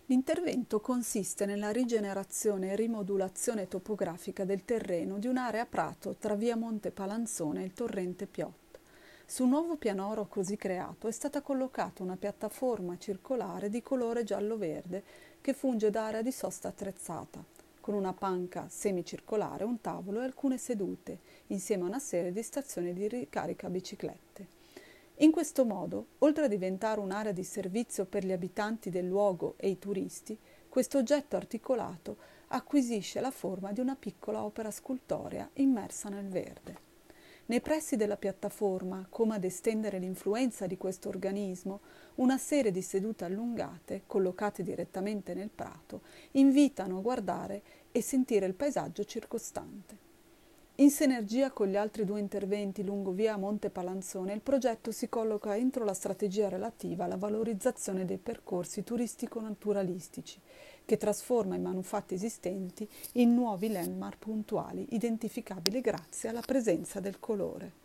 L'intervento consiste nella rigenerazione e rimodulazione topografica del terreno di un'area prato tra via Monte Palanzone e il torrente Piot. Sul nuovo pianoro così creato è stata collocata una piattaforma circolare di colore giallo-verde che funge da area di sosta attrezzata, con una panca semicircolare, un tavolo e alcune sedute, insieme a una serie di stazioni di ricarica biciclette. In questo modo, oltre a diventare un'area di servizio per gli abitanti del luogo e i turisti, questo oggetto articolato acquisisce la forma di una piccola opera scultorea immersa nel verde. Nei pressi della piattaforma, come ad estendere l'influenza di questo organismo, una serie di sedute allungate, collocate direttamente nel prato, invitano a guardare e sentire il paesaggio circostante. In sinergia con gli altri due interventi lungo via Monte Palanzone, il progetto si colloca entro la strategia relativa alla valorizzazione dei percorsi turistico-naturalistici, che trasforma i manufatti esistenti in nuovi landmark puntuali, identificabili grazie alla presenza del colore.